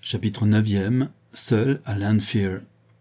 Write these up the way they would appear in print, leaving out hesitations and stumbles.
Chapitre 9e. Seul à Lanfear.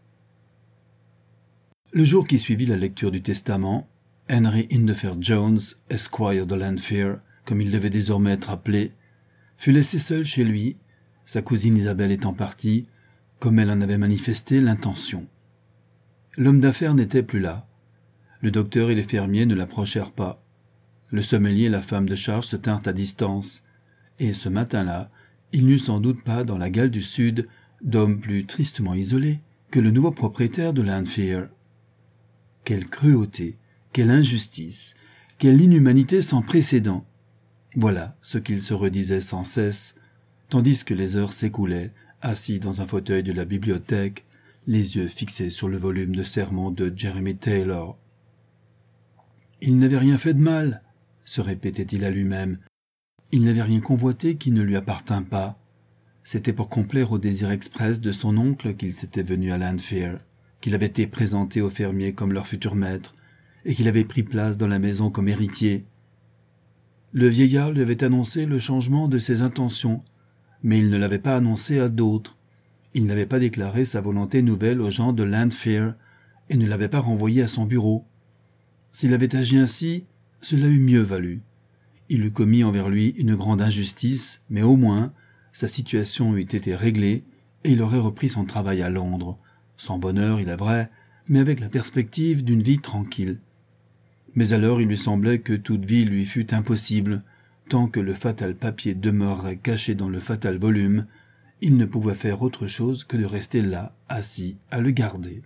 Le jour qui suivit la lecture du testament, Henry Indefer Jones, Esquire de Lanfear, comme il devait désormais être appelé, fut laissé seul chez lui, sa cousine Isabelle étant partie, comme elle en avait manifesté l'intention. L'homme d'affaires n'était plus là. Le docteur et les fermiers ne l'approchèrent pas. Le sommelier et la femme de charge se tinrent à distance, et ce matin-là, il n'y eut sans doute pas dans la Galles du Sud d'homme plus tristement isolé que le nouveau propriétaire de Lanfear. Quelle cruauté, quelle injustice, quelle inhumanité sans précédent! Voilà ce qu'il se redisait sans cesse, tandis que les heures s'écoulaient, assis dans un fauteuil de la bibliothèque, les yeux fixés sur le volume de sermons de Jeremy Taylor. « Il n'avait rien fait de mal, » se répétait-il à lui-même. « Il n'avait rien convoité qui ne lui appartint pas. C'était pour complaire au désir express de son oncle qu'il s'était venu à Lanfear, qu'il avait été présenté aux fermiers comme leur futur maître, et qu'il avait pris place dans la maison comme héritier. Le vieillard lui avait annoncé le changement de ses intentions, mais il ne l'avait pas annoncé à d'autres. Il n'avait pas déclaré sa volonté nouvelle aux gens de Lanfear, et ne l'avait pas renvoyé à son bureau. S'il avait agi ainsi, cela eût mieux valu. Il eût commis envers lui une grande injustice, mais au moins, sa situation eût été réglée, et il aurait repris son travail à Londres, sans bonheur, il est vrai, mais avec la perspective d'une vie tranquille. Mais alors il lui semblait que toute vie lui fût impossible, tant que le fatal papier demeurerait caché dans le fatal volume, il ne pouvait faire autre chose que de rester là, assis, à le garder.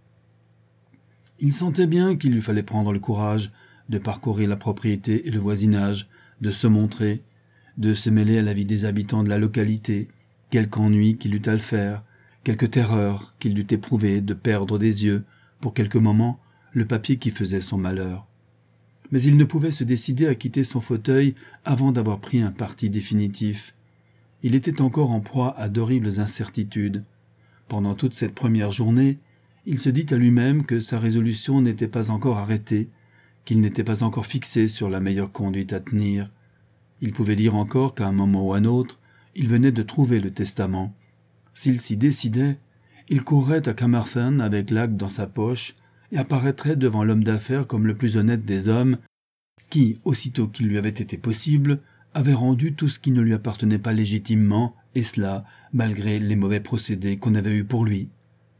Il sentait bien qu'il lui fallait prendre le courage de parcourir la propriété et le voisinage, de se montrer, de se mêler à la vie des habitants de la localité, quelque ennui qu'il eût à le faire, quelque terreur qu'il dût éprouver de perdre des yeux, pour quelques moments, le papier qui faisait son malheur. Mais il ne pouvait se décider à quitter son fauteuil avant d'avoir pris un parti définitif. Il était encore en proie à d'horribles incertitudes. Pendant toute cette première journée, il se dit à lui-même que sa résolution n'était pas encore arrêtée, qu'il n'était pas encore fixé sur la meilleure conduite à tenir. Il pouvait dire encore qu'à un moment ou à un autre, il venait de trouver le testament. S'il s'y décidait, il courrait à Carmarthen avec l'acte dans sa poche et apparaîtrait devant l'homme d'affaires comme le plus honnête des hommes, qui, aussitôt qu'il lui avait été possible, avait rendu tout ce qui ne lui appartenait pas légitimement, et cela, malgré les mauvais procédés qu'on avait eus pour lui.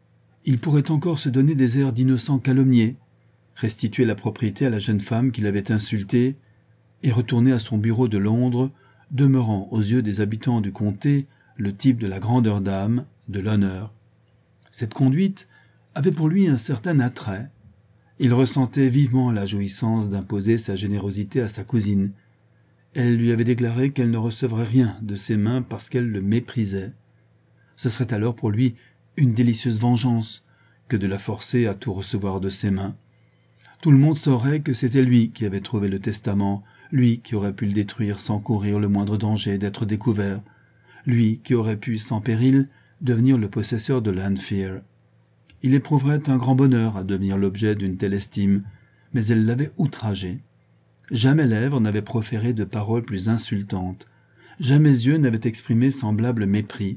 Il pourrait encore se donner des airs d'innocent calomnié, restituer la propriété à la jeune femme qui l'avait insulté, et retourner à son bureau de Londres, demeurant aux yeux des habitants du comté le type de la grandeur d'âme, de l'honneur. Cette conduite avait pour lui un certain attrait. Il ressentait vivement la jouissance d'imposer sa générosité à sa cousine. Elle lui avait déclaré qu'elle ne recevrait rien de ses mains parce qu'elle le méprisait. Ce serait alors pour lui une délicieuse vengeance que de la forcer à tout recevoir de ses mains. Tout le monde saurait que c'était lui qui avait trouvé le testament, lui qui aurait pu le détruire sans courir le moindre danger d'être découvert, lui qui aurait pu, sans péril, devenir le possesseur de Lanfear. Il éprouverait un grand bonheur à devenir l'objet d'une telle estime, mais elle l'avait outragé. Jamais lèvres n'avaient proféré de paroles plus insultantes, jamais yeux n'avaient exprimé semblable mépris.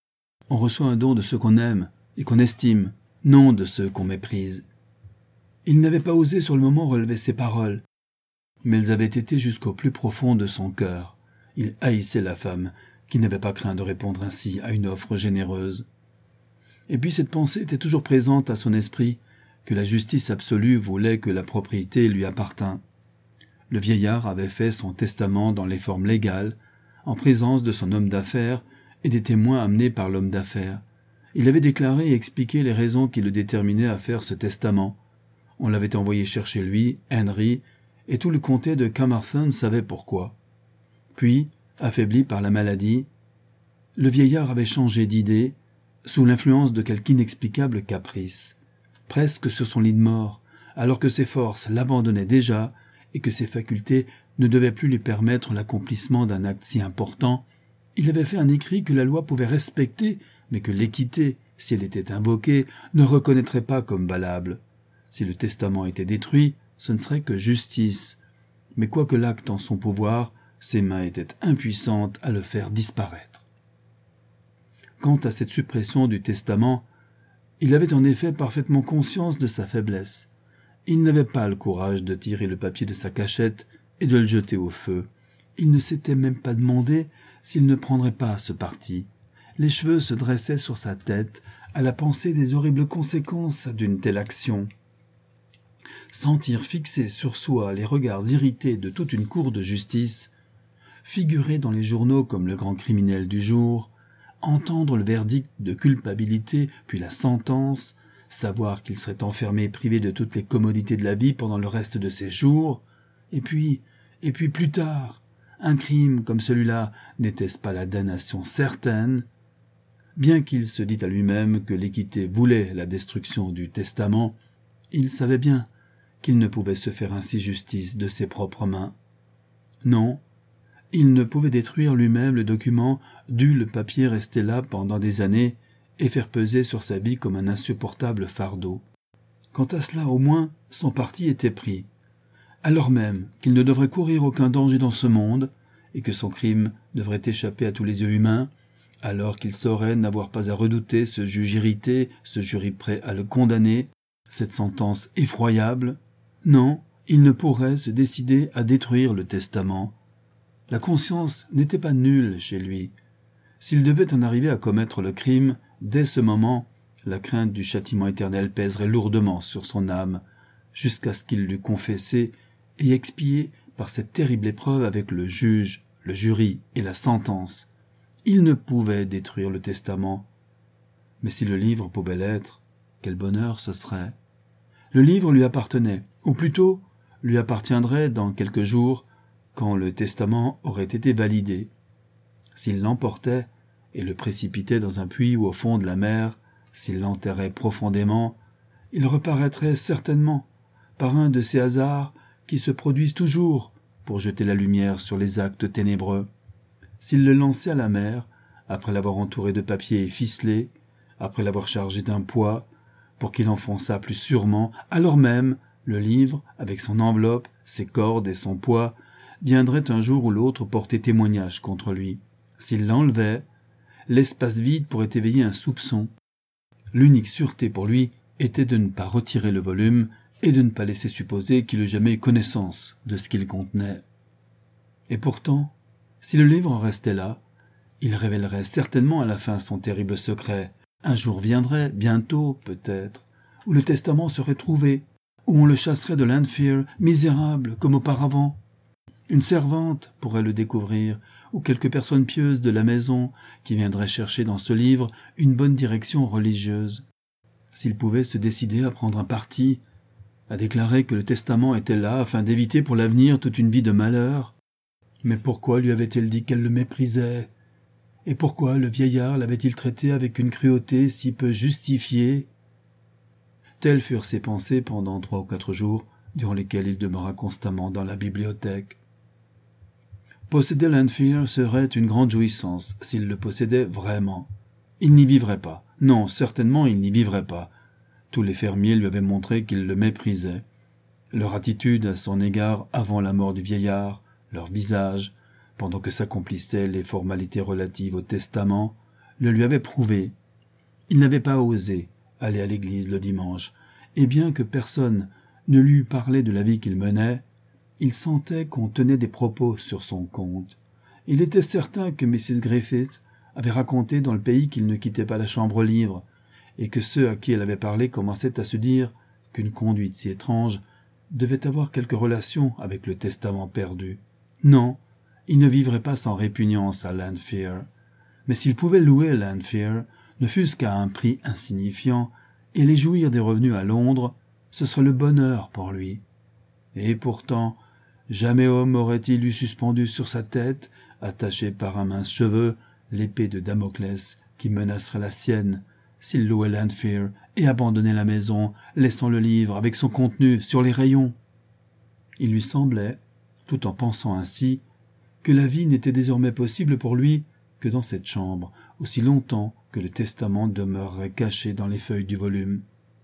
On reçoit un don de ceux qu'on aime et qu'on estime, non de ceux qu'on méprise. Il n'avait pas osé sur le moment relever ces paroles, mais elles avaient été jusqu'au plus profond de son cœur. Il haïssait la femme, qui n'avait pas craint de répondre ainsi à une offre généreuse. Et puis cette pensée était toujours présente à son esprit, que la justice absolue voulait que la propriété lui appartînt. Le vieillard avait fait son testament dans les formes légales, en présence de son homme d'affaires et des témoins amenés par l'homme d'affaires. Il avait déclaré et expliqué les raisons qui le déterminaient à faire ce testament. On l'avait envoyé chercher lui, Henry, et tout le comté de Carmarthen savait pourquoi. Puis, affaibli par la maladie, le vieillard avait changé d'idée, sous l'influence de quelque inexplicable caprice. Presque sur son lit de mort, alors que ses forces l'abandonnaient déjà et que ses facultés ne devaient plus lui permettre l'accomplissement d'un acte si important, il avait fait un écrit que la loi pouvait respecter, mais que l'équité, si elle était invoquée, ne reconnaîtrait pas comme valable. Si le testament était détruit, ce ne serait que justice. Mais quoique l'acte en son pouvoir, ses mains étaient impuissantes à le faire disparaître. Quant à cette suppression du testament, il avait en effet parfaitement conscience de sa faiblesse. Il n'avait pas le courage de tirer le papier de sa cachette et de le jeter au feu. Il ne s'était même pas demandé s'il ne prendrait pas ce parti. Les cheveux se dressaient sur sa tête à la pensée des horribles conséquences d'une telle action. Sentir fixer sur soi les regards irrités de toute une cour de justice, figurer dans les journaux comme le grand criminel du jour, entendre le verdict de culpabilité puis la sentence, savoir qu'il serait enfermé privé de toutes les commodités de la vie pendant le reste de ses jours, et puis plus tard, un crime comme celui-là, n'était-ce pas la damnation certaine? Bien qu'il se dît à lui-même que l'équité voulait la destruction du testament, il savait bien qu'il ne pouvait se faire ainsi justice de ses propres mains. Non, il ne pouvait détruire lui-même le document dût le papier rester là pendant des années et faire peser sur sa vie comme un insupportable fardeau. Quant à cela, au moins, son parti était pris, alors même qu'il ne devrait courir aucun danger dans ce monde et que son crime devrait échapper à tous les yeux humains, alors qu'il saurait n'avoir pas à redouter ce juge irrité, ce jury prêt à le condamner, cette sentence effroyable. Non, il ne pourrait se décider à détruire le testament. La conscience n'était pas nulle chez lui. S'il devait en arriver à commettre le crime, dès ce moment, la crainte du châtiment éternel pèserait lourdement sur son âme, jusqu'à ce qu'il l'eût confessé et expié par cette terrible épreuve avec le juge, le jury et la sentence. Il ne pouvait détruire le testament. Mais si le livre pouvait l'être, quel bonheur ce serait. Le livre lui appartenait, ou plutôt lui appartiendrait dans quelques jours, quand le testament aurait été validé. S'il l'emportait et le précipitait dans un puits ou au fond de la mer, s'il l'enterrait profondément, il reparaîtrait certainement par un de ces hasards qui se produisent toujours pour jeter la lumière sur les actes ténébreux. S'il le lançait à la mer, après l'avoir entouré de papier et ficelé, après l'avoir chargé d'un poids, pour qu'il enfonçât plus sûrement, alors même le livre, avec son enveloppe, ses cordes et son poids, viendrait un jour ou l'autre porter témoignage contre lui. S'il l'enlevait, l'espace vide pourrait éveiller un soupçon. L'unique sûreté pour lui était de ne pas retirer le volume et de ne pas laisser supposer qu'il eût jamais eu connaissance de ce qu'il contenait. Et pourtant, si le livre en restait là, il révélerait certainement à la fin son terrible secret. Un jour viendrait, bientôt peut-être, où le testament serait trouvé, où on le chasserait de Lanfear, misérable comme auparavant. Une servante pourrait le découvrir, ou quelque personne pieuse de la maison qui viendrait chercher dans ce livre une bonne direction religieuse. S'il pouvait se décider à prendre un parti, à déclarer que le testament était là afin d'éviter pour l'avenir toute une vie de malheur. Mais pourquoi lui avait-elle dit qu'elle le méprisait? Et pourquoi le vieillard l'avait-il traité avec une cruauté si peu justifiée? Telles furent ses pensées pendant 3 ou 4 jours, durant lesquels il demeura constamment dans la bibliothèque. Posséder Lanfear serait une grande jouissance, s'il le possédait vraiment. Il n'y vivrait pas. Non, certainement il n'y vivrait pas. Tous les fermiers lui avaient montré qu'ils le méprisaient. Leur attitude à son égard avant la mort du vieillard, leur visage, pendant que s'accomplissaient les formalités relatives au testament, le lui avaient prouvé. Il n'avait pas osé aller à l'église le dimanche, et bien que personne ne lui eût parlé de la vie qu'il menait, il sentait qu'on tenait des propos sur son compte. Il était certain que Mrs. Griffith avait raconté dans le pays qu'il ne quittait pas la chambre libre, et que ceux à qui elle avait parlé commençaient à se dire qu'une conduite si étrange devait avoir quelque relation avec le testament perdu. Non, il ne vivrait pas sans répugnance à Lanfear, mais s'il pouvait louer Lanfear, ne fût-ce qu'à un prix insignifiant, et les jouir des revenus à Londres, ce serait le bonheur pour lui. Et pourtant, jamais homme aurait-il eu suspendu sur sa tête, attaché par un mince cheveu, l'épée de Damoclès qui menacerait la sienne, s'il louait Lanfear et abandonnait la maison, laissant le livre avec son contenu sur les rayons. Il lui semblait, tout en pensant ainsi, que la vie n'était désormais possible pour lui que dans cette chambre, aussi longtemps que le testament demeurerait caché dans les feuilles du volume.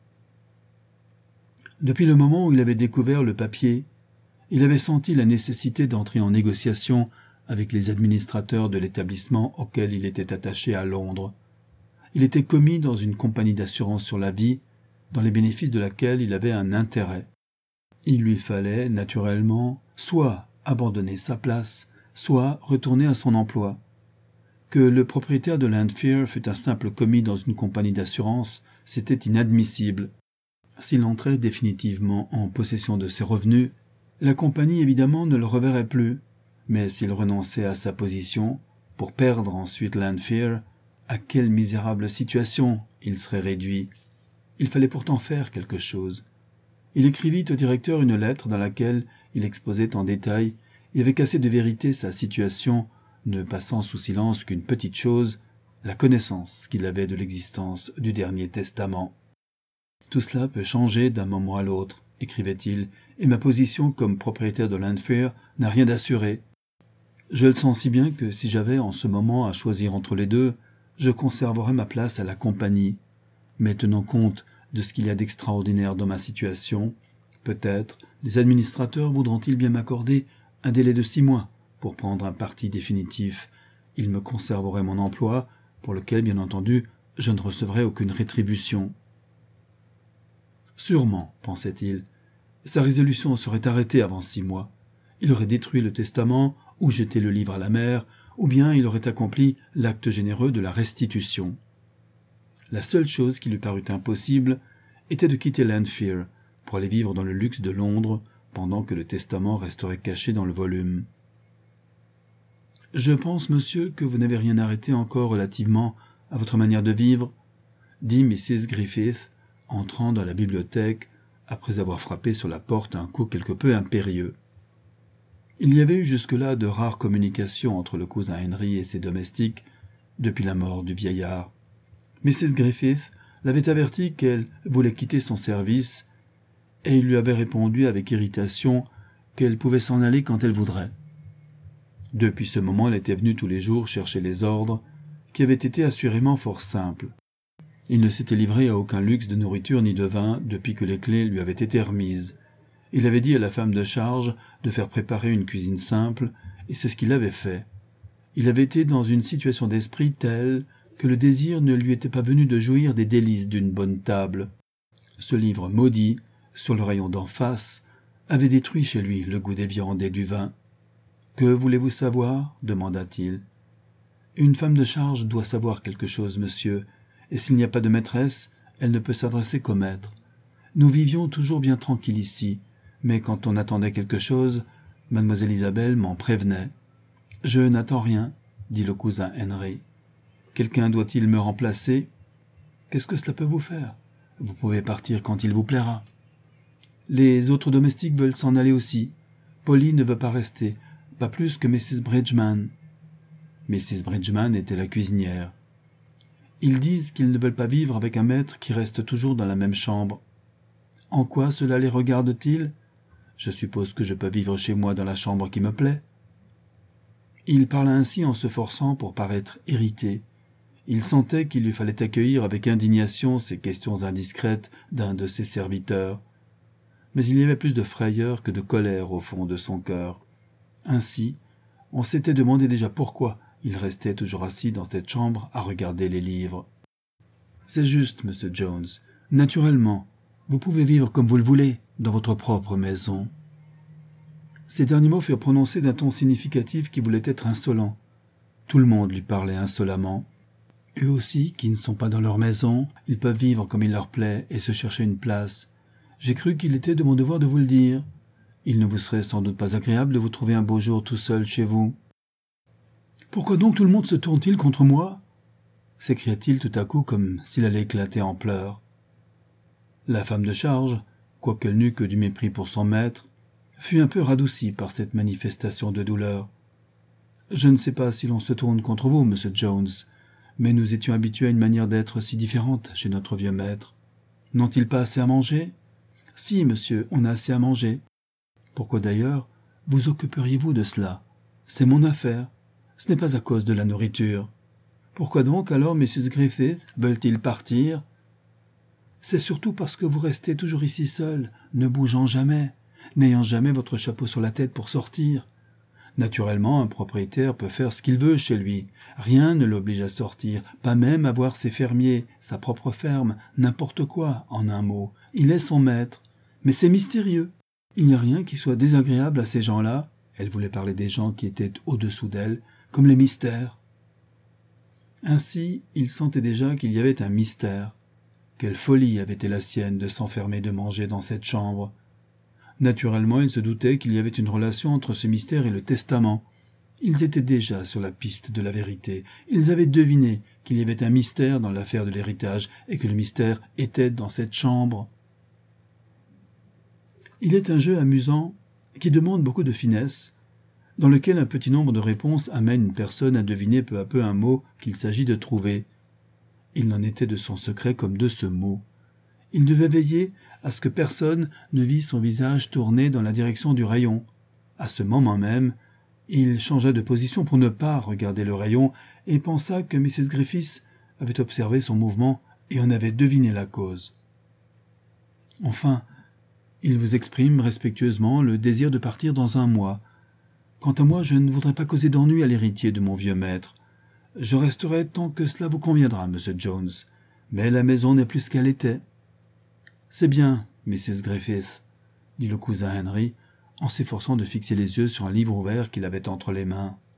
Depuis le moment où il avait découvert le papier, il avait senti la nécessité d'entrer en négociation avec les administrateurs de l'établissement auquel il était attaché à Londres. il était commis dans une compagnie d'assurance sur la vie, dans les bénéfices de laquelle il avait un intérêt. Il lui fallait, naturellement, soit abandonner sa place, soit retourner à son emploi. Que le propriétaire de Lanfear fût un simple commis dans une compagnie d'assurance, c'était inadmissible. S'il entrait définitivement en possession de ses revenus, la compagnie évidemment ne le reverrait plus, mais s'il renonçait à sa position, pour perdre ensuite Lanfear, à quelle misérable situation il serait réduit. Il fallait pourtant faire quelque chose. Il écrivit au directeur une lettre dans laquelle il exposait en détail et avec assez de vérité sa situation, ne passant sous silence qu'une petite chose, la connaissance qu'il avait de l'existence du dernier testament. « Tout cela peut changer d'un moment à l'autre, écrivait-il, et ma position comme propriétaire de Lanfear n'a rien d'assuré. Je le sens si bien que si j'avais en ce moment à choisir entre les deux, je conserverais ma place à la compagnie. Mais tenant compte de ce qu'il y a d'extraordinaire dans ma situation, peut-être les administrateurs voudront-ils bien m'accorder un délai de 6 mois pour prendre un parti définitif. Ils me conserveraient mon emploi, pour lequel, bien entendu, je ne recevrais aucune rétribution. Sûrement, pensait-il, sa résolution serait arrêtée avant 6 mois. Il aurait détruit le testament, ou jeté le livre à la mer, ou bien il aurait accompli l'acte généreux de la restitution. La seule chose qui lui parut impossible était de quitter Lanfear pour aller vivre dans le luxe de Londres pendant que le testament resterait caché dans le volume. « Je pense, monsieur, que vous n'avez rien arrêté encore relativement à votre manière de vivre, » dit Mrs. Griffith, entrant dans la bibliothèque après avoir frappé sur la porte un coup quelque peu impérieux. Il y avait eu jusque-là de rares communications entre le cousin Henry et ses domestiques depuis la mort du vieillard. Mrs. Griffith l'avait averti qu'elle voulait quitter son service et il lui avait répondu avec irritation qu'elle pouvait s'en aller quand elle voudrait. Depuis ce moment, elle était venue tous les jours chercher les ordres, qui avaient été assurément fort simples. Il ne s'était livré à aucun luxe de nourriture ni de vin depuis que les clés lui avaient été remises. Il avait dit à la femme de charge de faire préparer une cuisine simple, et c'est ce qu'il avait fait. Il avait été dans une situation d'esprit telle que le désir ne lui était pas venu de jouir des délices d'une bonne table. Ce livre maudit, sur le rayon d'en face, avait détruit chez lui le goût des viandes et du vin. « Que voulez-vous savoir » demanda-t-il. « Une femme de charge doit savoir quelque chose, monsieur, et s'il n'y a pas de maîtresse, elle ne peut s'adresser qu'au maître. Nous vivions toujours bien tranquilles ici, mais quand on attendait quelque chose, mademoiselle Isabelle m'en prévenait. « Je n'attends rien, » dit le cousin Henry. « Quelqu'un doit-il me remplacer ? Qu'est-ce que cela peut vous faire ? Vous pouvez partir quand il vous plaira. Les autres domestiques veulent s'en aller aussi. Polly ne veut pas rester, pas plus que Mrs. Bridgeman. » Mrs. Bridgeman était la cuisinière. « Ils disent qu'ils ne veulent pas vivre avec un maître qui reste toujours dans la même chambre. En quoi cela les regarde-t-il ? Je suppose que je peux vivre chez moi dans la chambre qui me plaît. » Il parla ainsi en se forçant pour paraître irrité. Il sentait qu'il lui fallait accueillir avec indignation ces questions indiscrètes d'un de ses serviteurs. Mais il y avait plus de frayeur que de colère au fond de son cœur. Ainsi, on s'était demandé déjà pourquoi il restait toujours assis dans cette chambre à regarder les livres. « C'est juste, monsieur Jones. Naturellement, vous pouvez vivre comme vous le voulez, dans votre propre maison. » Ces derniers mots furent prononcés d'un ton significatif qui voulait être insolent. Tout le monde lui parlait insolemment. Eux aussi, qui ne sont pas dans leur maison, ils peuvent vivre comme il leur plaît et se chercher une place. J'ai cru qu'il était de mon devoir de vous le dire. Il ne vous serait sans doute pas agréable de vous trouver un beau jour tout seul chez vous. « Pourquoi donc tout le monde se tourne-t-il contre moi ?» s'écria-t-il tout à coup comme s'il allait éclater en pleurs. La femme de charge, quoiqu'elle n'eût que du mépris pour son maître, fut un peu radoucie par cette manifestation de douleur. « Je ne sais pas si l'on se tourne contre vous, monsieur Jones, mais nous étions habitués à une manière d'être si différente chez notre vieux maître. N'ont-ils pas assez à manger ? Si, monsieur, on a assez à manger. Pourquoi d'ailleurs vous occuperiez-vous de cela ? C'est mon affaire. Ce n'est pas à cause de la nourriture. Pourquoi donc alors Mrs. Griffith veulent-ils partir ? C'est surtout parce que vous restez toujours ici seul, ne bougeant jamais, n'ayant jamais votre chapeau sur la tête pour sortir. Naturellement, un propriétaire peut faire ce qu'il veut chez lui. Rien ne l'oblige à sortir, pas même à voir ses fermiers, sa propre ferme, n'importe quoi, en un mot. Il est son maître. Mais c'est mystérieux. Il n'y a rien qui soit désagréable à ces gens-là, elle voulait parler des gens qui étaient au-dessous d'elle, comme les mystères. Ainsi, il sentait déjà qu'il y avait un mystère. Quelle folie avait été la sienne de s'enfermer de manger dans cette chambre. Naturellement, il se doutait qu'il y avait une relation entre ce mystère et le testament. Ils étaient déjà sur la piste de la vérité. Ils avaient deviné qu'il y avait un mystère dans l'affaire de l'héritage et que le mystère était dans cette chambre. Il est un jeu amusant qui demande beaucoup de finesse, dans lequel un petit nombre de réponses amène une personne à deviner peu à peu un mot qu'il s'agit de trouver. Il n'en était de son secret comme de ce mot. Il devait veiller à ce que personne ne vît son visage tourné dans la direction du rayon. À ce moment même, il changea de position pour ne pas regarder le rayon et pensa que Mrs. Griffiths avait observé son mouvement et en avait deviné la cause. Enfin, il vous exprime respectueusement le désir de partir dans un mois. Quant à moi, je ne voudrais pas causer d'ennui à l'héritier de mon vieux maître. Je resterai tant que cela vous conviendra, Monsieur Jones, mais la maison n'est plus ce qu'elle était. C'est bien, Mrs. Griffiths, dit le cousin Henry, en s'efforçant de fixer les yeux sur un livre ouvert qu'il avait entre les mains.